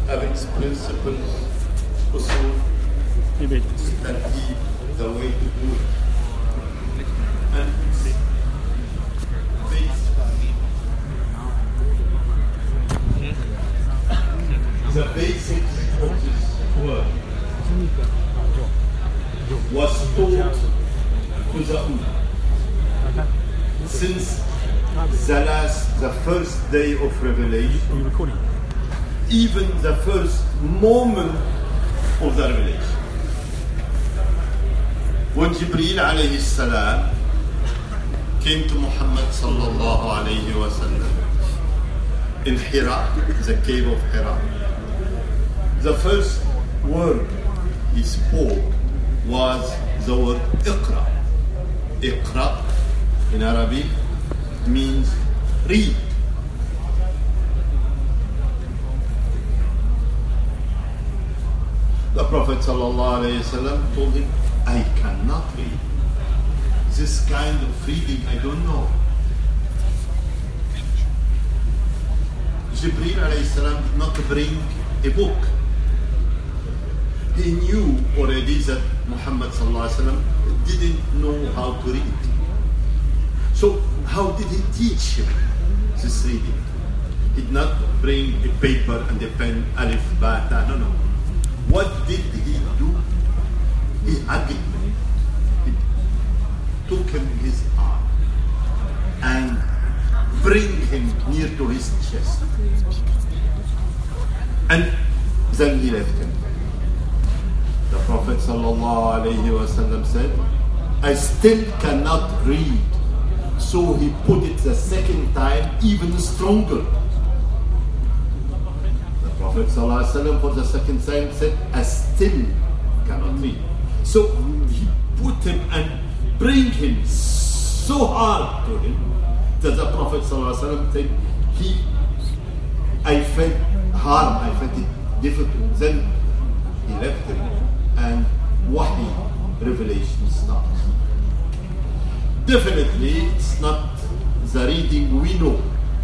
having principles, usul, tartib, the way to do it. And the basics of this work was taught to the Ummah since the first day of revelation, even the first moment of the revelation. When Jibreel alayhi salam came to Muhammad sallallahu alayhi wa sallam in Hira, the cave of Hira, the first word he spoke was the word Iqra. Iqra in Arabic means read. The Prophet ﷺ told him, I cannot read. This kind of reading, I don't know. Jibreel ﷺ did not bring a book. He knew already that Muhammad ﷺ didn't know how to read. So how did he teach him this reading? He did not bring a paper and a pen, alif, ba, ta, no. What did he do? He hugged him. He took him in his arm and bring him near to his chest. And then he left him. The Prophet ﷺ said, I still cannot read. So he put it the second time even stronger. The Prophet ﷺ for the second time said, I still cannot read. So he put him and bring him so hard to him that the Prophet ﷺ said, I felt harm, I felt it difficult. Then he left him and Wahy revelation starts. Definitely it's not the reading we know.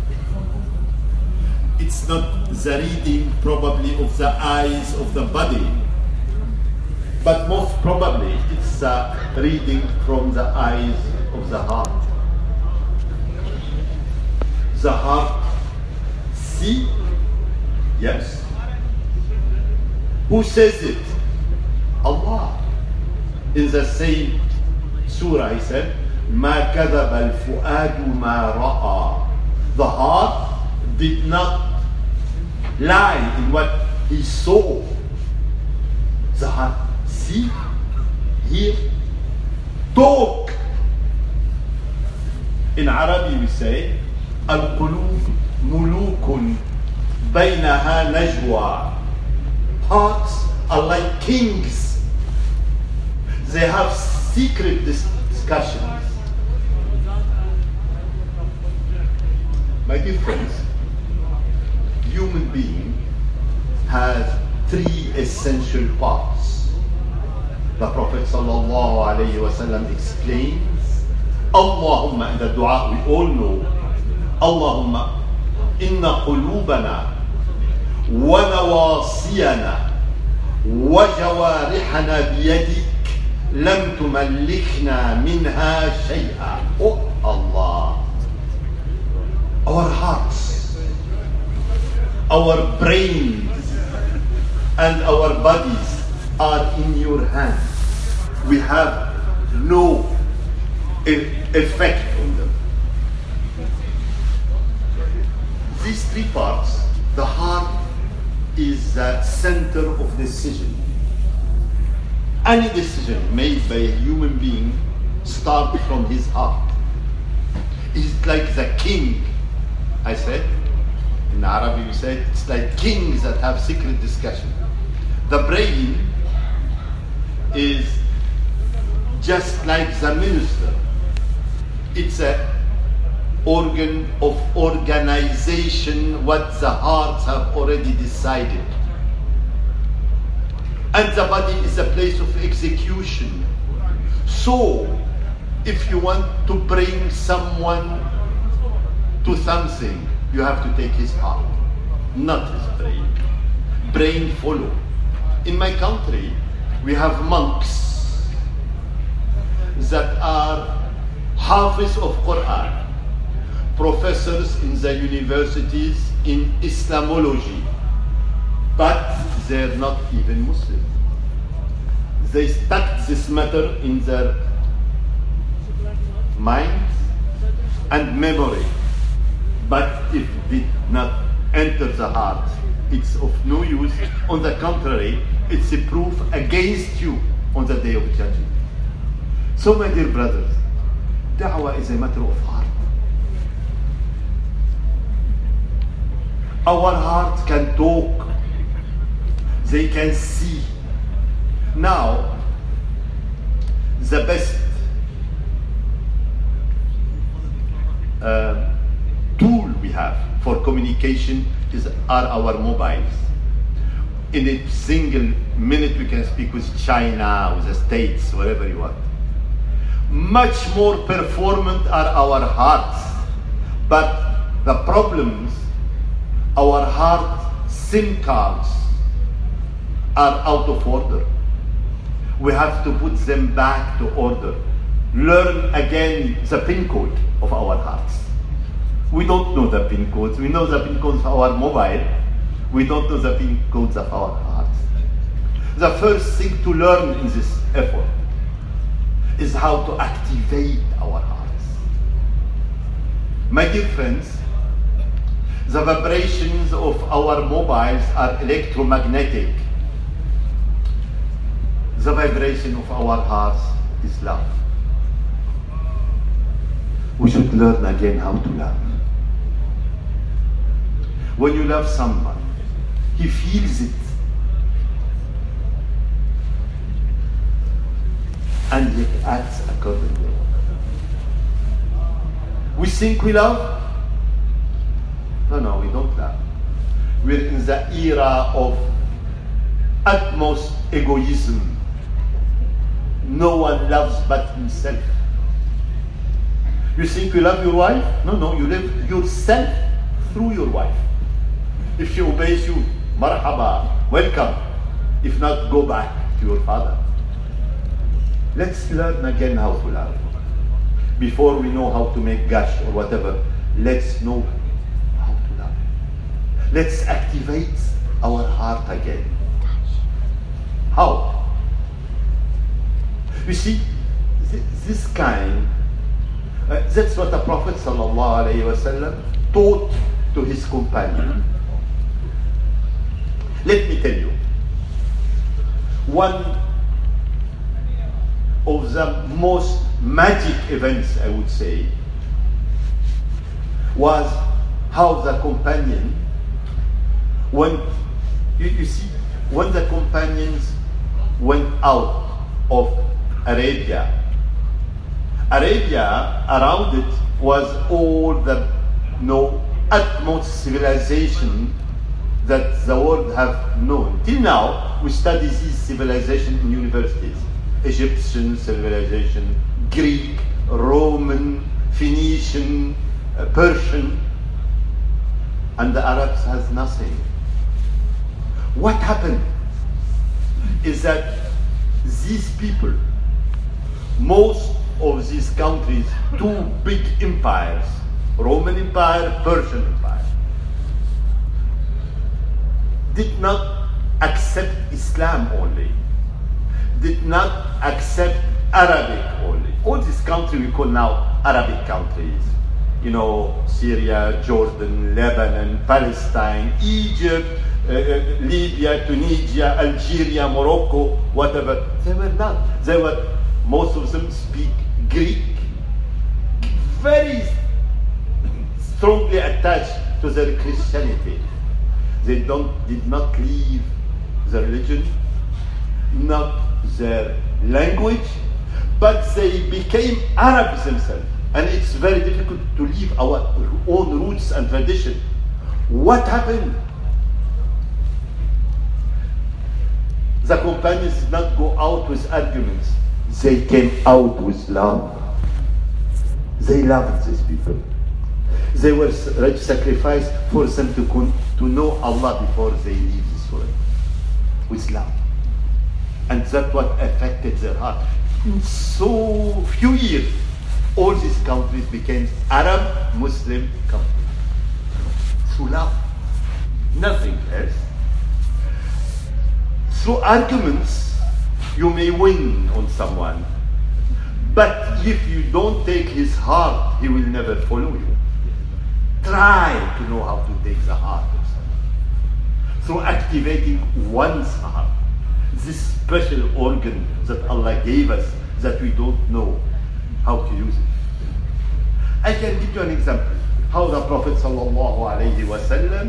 It's not the reading probably of the eyes of the body, but most probably it's the reading from the eyes of the heart. The heart see? Yes. Who says it? Allah. In the same surah he said, ما كذب الفؤاد ما رأى. The heart did not lie in what he saw. The heart see, hear, talk. In Arabic we say, القلوب ملوك بينها نجوى. Hearts are like kings. They have secret discussions. My dear friends, human being has three essential parts. The Prophet sallallahu alayhi wa sallam explains, Allahumma, in the dua we all know, Allahumma inna qulubana wa nawasiyana wa jawarihana biyadik lam tumallikna minha shay'a. Oh Allah, our hearts, our brains and our bodies are in your hands. We have no effect on them. These three parts, the heart is the center of decision. Any decision made by a human being starts from his heart. It's like the king. I said, in Arabic we said, it's like kings that have secret discussion. The brain is just like the minister. It's an organ of organization, what the hearts have already decided. And the body is a place of execution. So, if you want to bring someone to something, you have to take his heart, not his brain. brain follow. In my country, we have monks that are hafiz of Quran, professors in the universities in Islamology, but they're not even Muslim. They stuck this matter in their mind and memory, but if it did not enter the heart, it's of no use. On the contrary, it's a proof against you on the day of judgment. So my dear brothers, da'wah is a matter of heart. Our heart can talk, they can see. Now, the best tool we have for communication are our mobiles. In a single minute we can speak with China, with the States, wherever you want. Much more performant are our hearts, but the problems, our heart SIM cards are out of order. We have to put them back to order. Learn again the PIN code of our hearts. We don't know the PIN codes. We know the PIN codes of our mobile. We don't know the PIN codes of our hearts. The first thing to learn in this effort is how to activate our hearts. My dear friends, the vibrations of our mobiles are electromagnetic. The vibration of our hearts is love. We should learn again how to love. When you love someone, he feels it. And he acts accordingly. We think we love? No, we don't love. We're in the era of utmost egoism. No one loves but himself. You think you love your wife? No, you love yourself through your wife. If she obeys you, marhaba, welcome. If not, go back to your father. Let's learn again how to love. Before we know how to make gash or whatever, let's know how to love. Let's activate our heart again. How? You see, this kind, that's what the Prophet ﷺ taught to his companion. Let me tell you, one of the most magic events, I would say, was how the companion, when you see, when the companions went out of Arabia around it was all the utmost civilization that the world have known. Till now, we study these civilizations in universities. Egyptian civilization, Greek, Roman, Phoenician, Persian, and the Arabs has nothing. What happened is that these people, most of these countries, two big empires, Roman Empire, Persian Empire, did not accept Islam only, did not accept Arabic only. All these countries we call now Arabic countries, Syria, Jordan, Lebanon, Palestine, Egypt, Libya, Tunisia, Algeria, Morocco, whatever. They were not. Most of them speak Greek, very strongly attached to their Christianity. They did not leave the religion, not their language, but they became Arabs themselves. And it's very difficult to leave our own roots and tradition. What happened? The companions did not go out with arguments. They came out with love. They loved these people. They were ready to sacrifice for them to know Allah before they leave this world. with love. And that's what affected their heart. In so few years, all these countries became Arab Muslim countries. Through love, nothing else. Through arguments, you may win on someone. But if you don't take his heart, he will never follow you. Try to know how to take the heart of someone. Through activating one's heart. This special organ that Allah gave us that we don't know how to use it. I can give you an example. How the Prophet ﷺ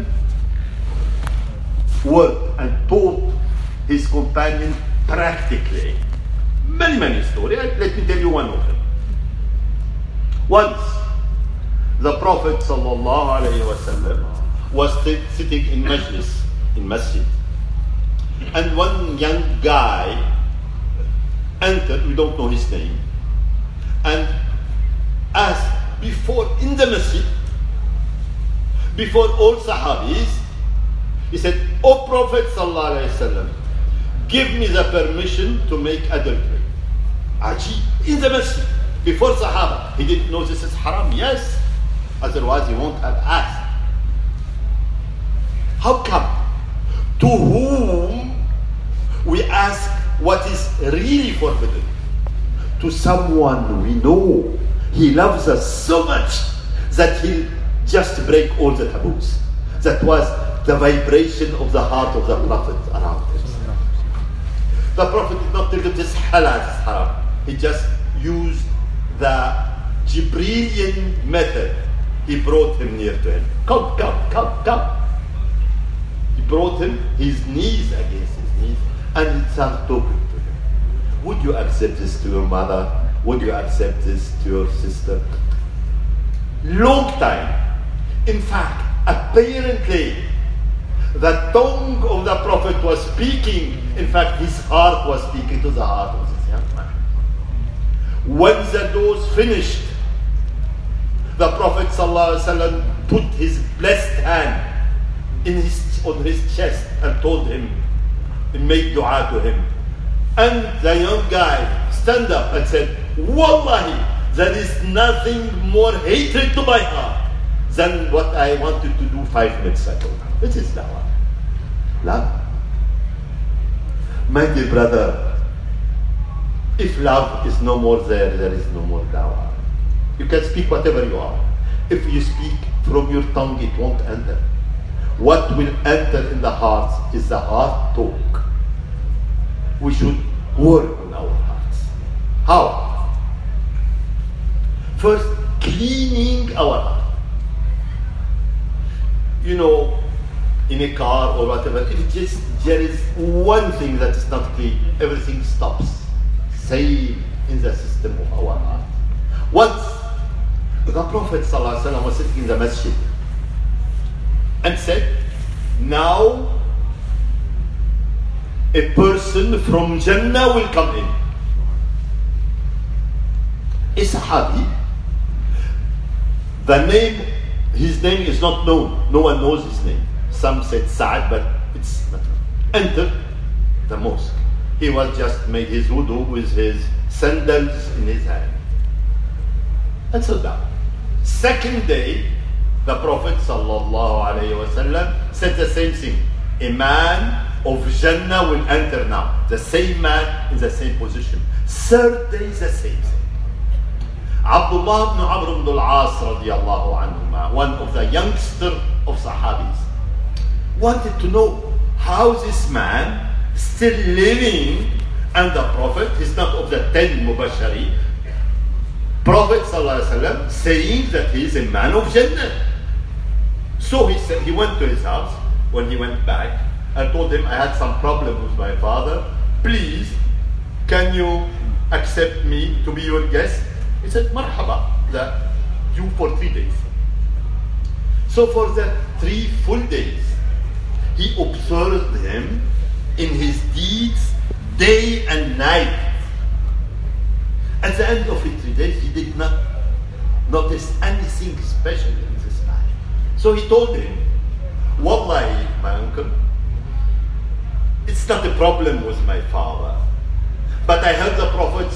worked and taught his companion practically. Many stories. Let me tell you one of them. Once, the Prophet ﷺ was sitting in majlis, in masjid. And one young guy entered, we don't know his name, and asked before, in the masjid, before all Sahabis, he said, "O Prophet ﷺ, give me the permission to make adultery." Ajib, in the masjid, before Sahaba. He didn't know this is haram, yes. Otherwise he won't have asked. How come? To whom we ask what is really forbidden? To someone we know. He loves us so much that he'll just break all the taboos. That was the vibration of the heart of the Prophet around him. The Prophet did not tell him this halal, this haram. He just used the Jibrilian method. He brought him near to him. Come. He brought him his knees against his knees and he started talking to him. Would you accept this to your mother? Would you accept this to your sister? Long time. In fact, apparently, the tongue of the Prophet was speaking. In fact, his heart was speaking to the heart of this young man. When the doors finished, the Prophet ﷺ put his blessed hand on his chest and told him, and made dua to him. And the young guy stand up and said, "Wallahi, there is nothing more hatred to my heart than what I wanted to do 5 minutes ago." This is dawah. Love. My dear brother, if love is no more there is no more dawah. You can speak whatever you are. If you speak from your tongue, it won't enter. What will enter in the hearts is the heart talk. We should work on our hearts. How? First, cleaning our heart. You know, in a car or whatever, if just there is one thing that is not clean, everything stops. Same in the system of our heart. Once, the Prophet ﷺ was sitting in the masjid and said, "Now a person from Jannah will come in." A Sahabi, his name is not known. No one knows his name. Some said Sa'ad, but it's not. Entered the mosque. He was just made his wudu with his sandals in his hand. And so down. Second day, the Prophet ﷺ said the same thing. A man of Jannah will enter now. The same man in the same position. Third day, the same thing. Abdullah ibn Amr ibn al-As radiyallahu anhuma, one of the youngster of Sahabis, wanted to know how this man still living, and the Prophet is not of the 10 Mubashari. Prophet ﷺ saying that he is a man of Jannah. So he said, he went to his house. When he went back, I told him, "I had some problem with my father. Please, can you accept me to be your guest?" He said, "Marhaba, you for 3 days." So for the 3 full days, he observed him in his deeds day and night. At the end of the 3 days, he did not notice anything special in this man. So he told him, "Wallahi, my uncle, it's It's not a problem with my father. But I heard the Prophet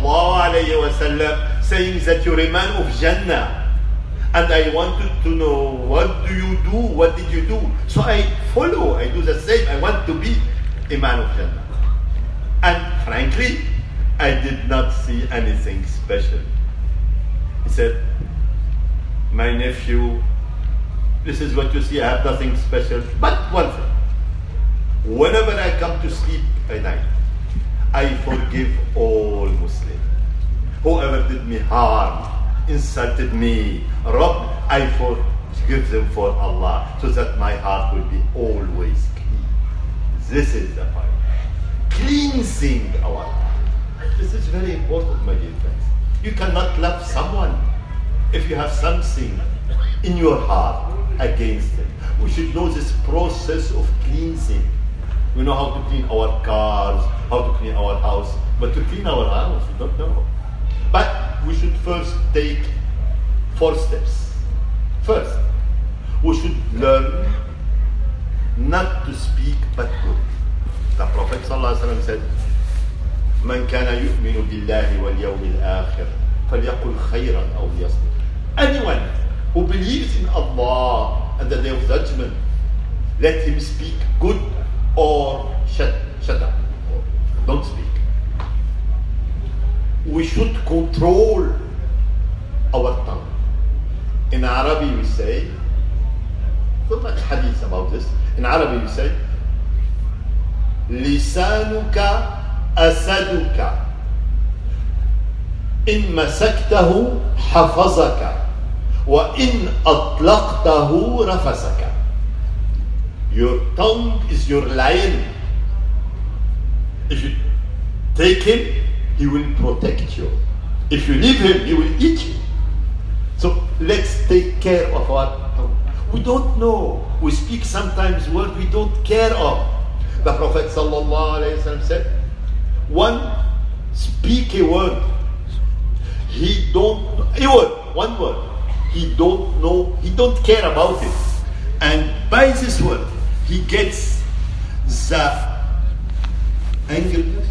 ﷺ saying that you're a man of Jannah. And I wanted to know, what do you do? What did you do? So I follow, I do the same. I want to be a man of Jannah. And frankly, I did not see anything special. He said, my nephew, this is what you see, I have nothing special. But one thing, whenever I come to sleep at night, I forgive all Muslims. Whoever did me harm, insulted me, robbed, I forgive them for Allah, so that my heart will be always clean. This is the point. Cleansing our heart. This is very important, my dear friends. You cannot love someone if you have something in your heart against them. We should know this process of cleansing. We know how to clean our cars, how to clean our house, but to clean our house, we don't know. But we should first take 4 steps. First, we should learn not to speak but good. The Prophet ﷺ said, "Man kana yu'minu billahi wal yawmil akhir, falyaqul khayran aw liyasmut." Anyone who believes in Allah and the Day of Judgment, let him speak good or shut up. Don't speak. We should control our tongue. In Arabic we say, so much hadith about this. In Arabic we say, لسانك أسدك إن مسكته حفظك وإن أطلقته رفسك. Your tongue is your lion. If you take him, he will protect you. If you leave him, he will eat you. So let's take care of our tongue. We don't know. We speak sometimes words we don't care of. The Prophet ﷺ said, one speak a word. One word. He don't know, he don't care about it. And by this word, he gets the angerness,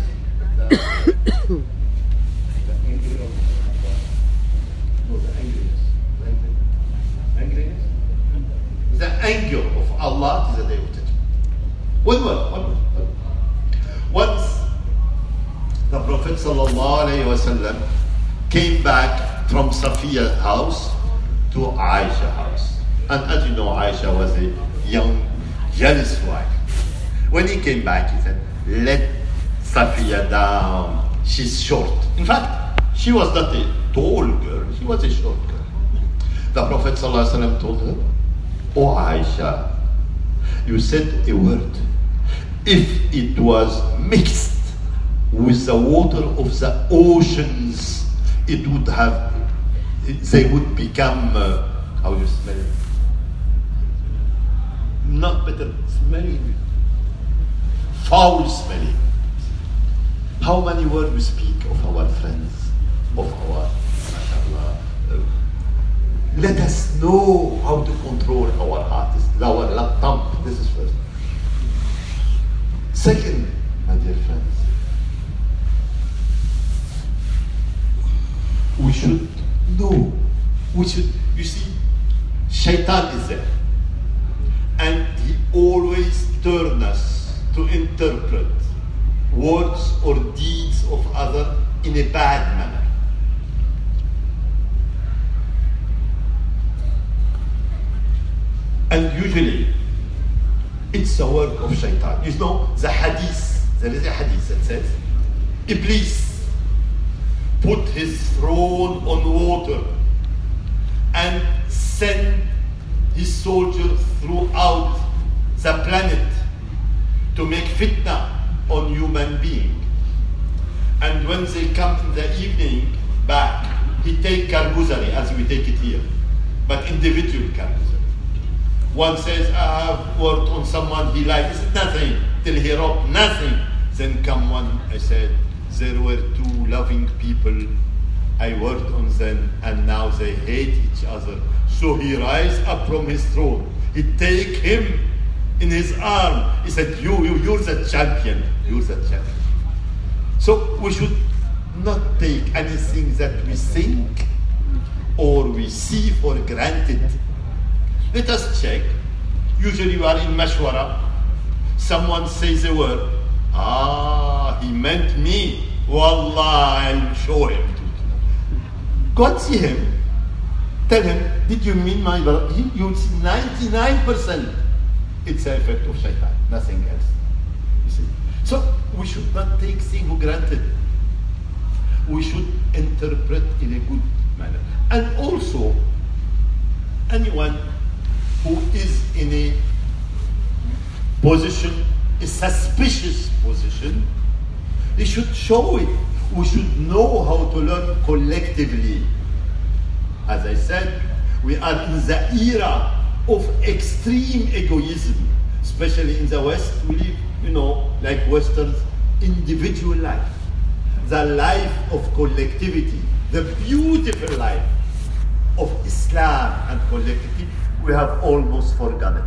the anger of Allah to the Day of Judgment. One word. Once the Prophet ﷺ came back from Safiya's house to Aisha's house. And as you know, Aisha was a young, jealous wife. When he came back, he said, let Safiya down. She's short. In fact, she was not a tall girl. She was a short girl. The Prophet ﷺ told her, "Oh Aisha, you said a word. If it was mixed with the water of the oceans, it would have, they would become, how do you smell it? Not better smelling, foul smelling." How many words we speak of our friends, of our, mashallah. Let us know how to control our heart, our tongue. This is first. Second, my dear friends, we should know. You see, Shaitan is there. And he always turns us to interpret words or deeds of others in a bad manner. And usually, it's a work of Shaitan. You know, the hadith, there is a hadith that says, Iblis put his throne on water and sent his soldiers throughout the planet to make fitna on human beings. And when they come in the evening back, he take karguzari, as we take it here, but individual karguzari. One says, I have worked on someone he liked. He said, nothing, till he robbed, nothing. Then come one, I said, there were 2 loving people, I worked on them, and now they hate each other. So he rise up from his throne. He take him in his arm. He said, you're the champion. You're the champion. So we should not take anything that we think or we see for granted. Let us check. Usually we are in mashwara. Someone says a word. He meant me. Wallah, I'll show him. Go and see him. Tell him, did you mean my brother? You'll see 99% it's an effect of shaitan, nothing else. You see? So we should not take things for granted. We should interpret in a good manner. And also, anyone who is in a position, a suspicious position, they should show it. We should know how to learn collectively. As I said, we are in the era of extreme egoism, especially in the West. We live, like Westerns, individual life. The life of collectivity, the beautiful life of Islam and collectivity, we have almost forgotten.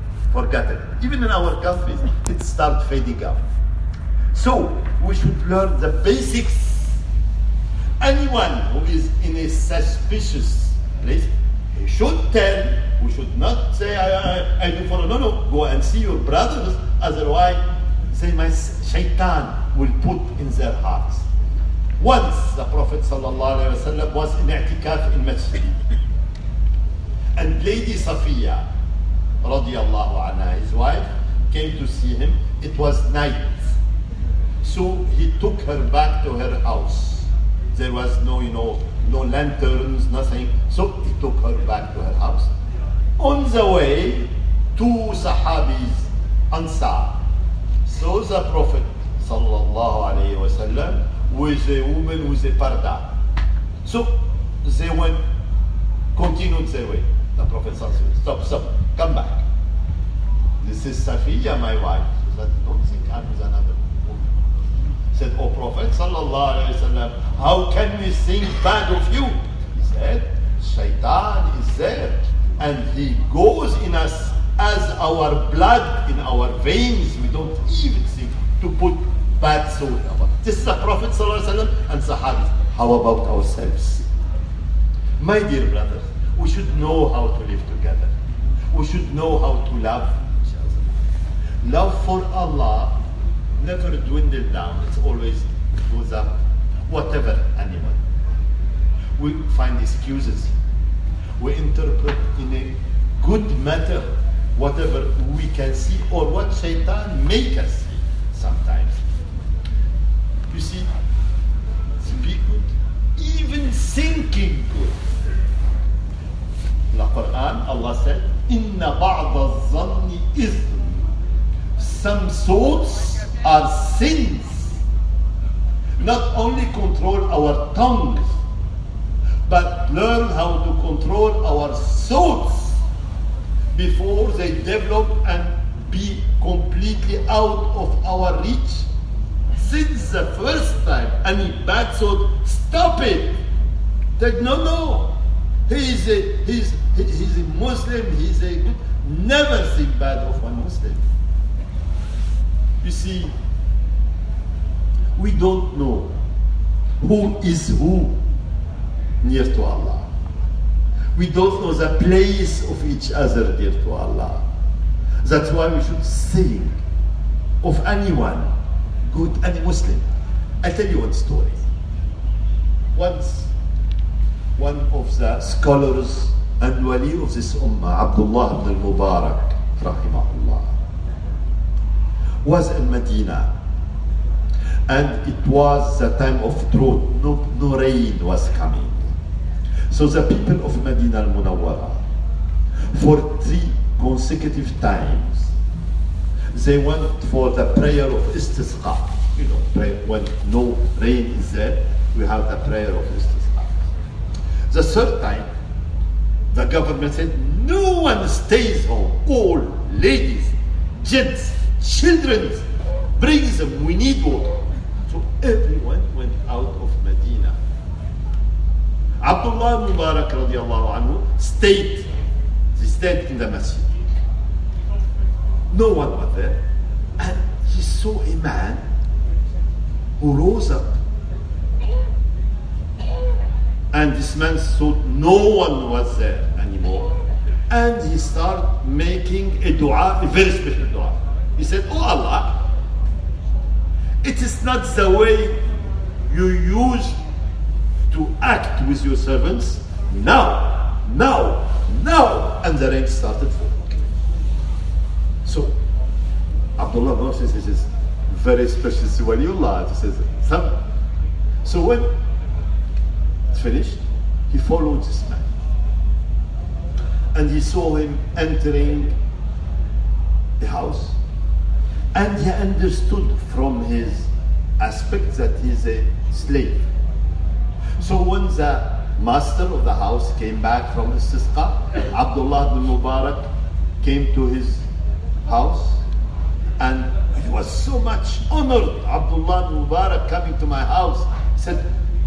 Even in our countries, it starts fading out. So, we should learn the basics. Anyone who is in a suspicious place, he should tell. We should not say, I do follow. No, go and see your brothers. Otherwise, say, my shaitan will put in their hearts. Once the Prophet ﷺ was in i'tikaf in masjid. And Lady Safiya, radiallahu anha, his wife, came to see him. It was night. So he took her back to her house. There was no lanterns, nothing. So he took her back to her house. On the way, two Sahabis, Ansar, saw the Prophet sallallahu alayhi wa sallam with a woman with a parda. So they continued their way. The Prophet stop, come back. This is Safiya, my wife. She said, don't think I'm with another woman. Said, oh Prophet sallallahu alayhi wa sallam, how can we think bad of you? He said, shaitan is there and he goes in us as our blood in our veins. We don't even think to put bad thought about. This is the Prophet ﷺ and Sahabis. How about ourselves? My dear brothers, we should know how to live together. We should know how to love each other. Love for Allah never dwindle down. It's always goes up. Whatever anyone. We find excuses. We interpret in a good matter whatever we can see or what shaitan make us see sometimes. You see, speak good, even thinking good. In the Quran, Allah said, "Inna ba'da zanni ism." Some thoughts are sins. Not only control our tongues, but learn how to control our thoughts before they develop and be completely out of our reach. Since the first time any bad thought, stop it. That no, he's a Muslim, he's a good. Never think bad of one Muslim. You see, we don't know who is who near to Allah. We don't know the place of each other dear to Allah. That's why we should think of anyone, good, any Muslim. I'll tell you one story. Once, one of the scholars and wali of this ummah, Abdullah ibn al-Mubarak, rahimahullah, was in Medina. And it was the time of drought, no rain was coming. So the people of Medina al-Munawwara, for 3 consecutive times, they went for the prayer of istisqa. When no rain is there, we have the prayer of istisqa. The third time, the government said, no one stays home. All ladies, gents, children, bring them, we need water. So everyone went out of Medina. Abdullah Mubarak radiallahu anhu stayed in the masjid. No one was there. And he saw a man who rose up. And this man thought no one was there anymore. And he started making a dua, a very special dua. He said, "Oh Allah, it is not the way you used to act with your servants. Now. And the rain started falling." So Abdullah ibn Mas'ud says, "This is very special to Waliullah." He says, so when it's finished, he followed this man. And he saw him entering the house. And he understood from his aspect that he's a slave. So when the master of the house came back from Istisqa, Abdullah ibn Mubarak came to his house, and he was so much honored. Abdullah ibn Mubarak coming to my house. He said,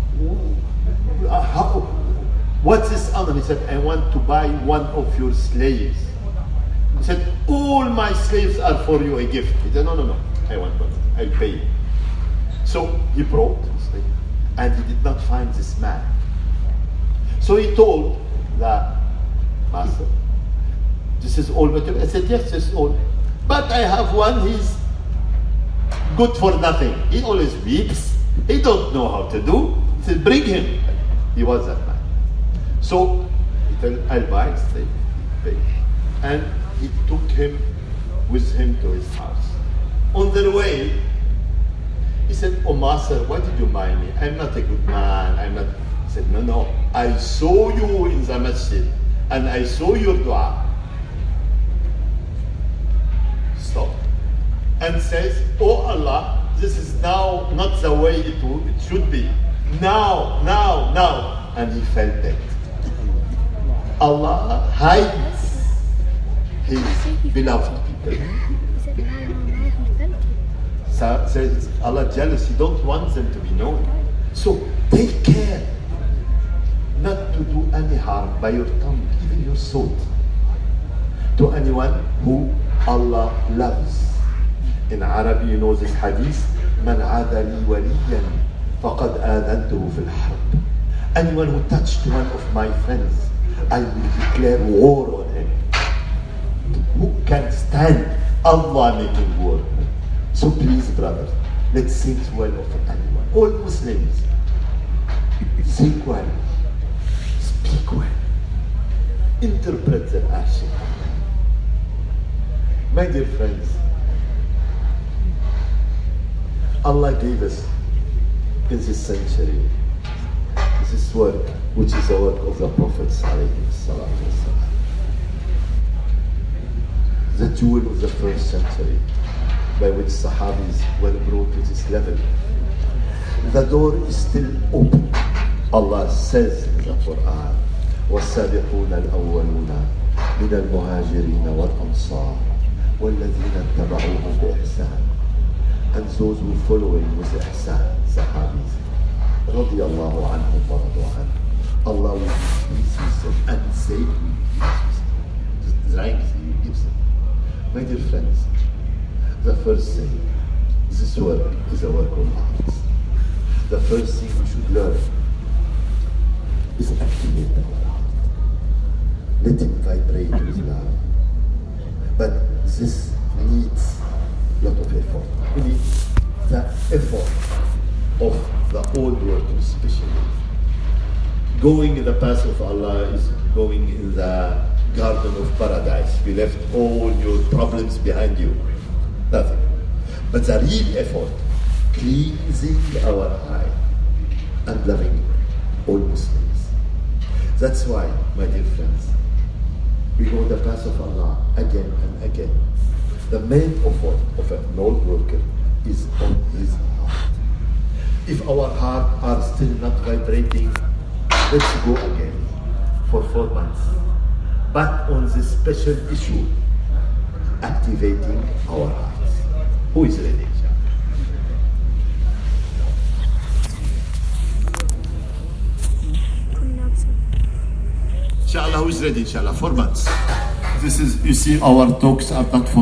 "What's this honor?" He said, "I want to buy one of your slaves." He said, "All my slaves are for you, a gift." He said, No, I want one. I'll pay you. So he brought his slave, and he did not find this man. So he told the master, "This is all material." I said, "Yes, this is all. But I have one, he's good for nothing. He always weeps. He don't know how to do." He said, "Bring him." He was that man. So he told, "I'll buy his slave." He paid. And he took him with him to his house. On their way, he said, "Oh master, why did you buy me? I'm not a good man. I'm not." He said, No, I saw you in the masjid and I saw your dua." Stop. And says, "Oh Allah, this is now not the way it should be. Now. And he fell dead. Allah hides his beloved people. So says Allah jealous, He don't want them to be known. So take care not to do any harm by your tongue, even your thought, to anyone who Allah loves. In Arabic, you know this hadith, "Man aada li waliyan faqad adantuhu fil harb." Anyone who touched one of my friends, I will declare war on him. Who can stand Allah making war? So please, brothers, let's think well of anyone. All Muslims, think well, speak well, interpret their action. My dear friends, Allah gave us in this century this work, which is the work of the Prophets, the jewel of the first century, by which Sahabis were brought to this level. The door is still open. Allah says in the Quran, وَالسَّابِقُونَ الْأَوَّلُونَ مِنَ الْمُهَاجِرِينَ وَالْأَنصَارِ وَالَّذِينَ اتَّبَعُوهُمْ بِإِحْسَانٍ. And those who follow him with ihsan, Sahabis, رضي الله عنهم ورضوا عنه. Allah will be pleased with them, and they will be pleased with them. The ranks He gives them. My dear friends, the first thing, this work is a work of art. The first thing we should learn is activate our heart. Let it vibrate with love. But this needs a lot of effort. We need the effort of the old world, especially. Going in the path of Allah is going in the garden of paradise. We left all your problems behind you. Nothing. But the real effort, cleansing our eye and loving all Muslims. That's why, my dear friends, we go the path of Allah again and again. The main effort of an old worker is on his heart. If our heart are still not vibrating, let's go again for 4 months. But on this special issue, activating our hearts. Who is ready? Inshallah, who is ready? Inshallah, 4 months. This is, you see, our talks are not for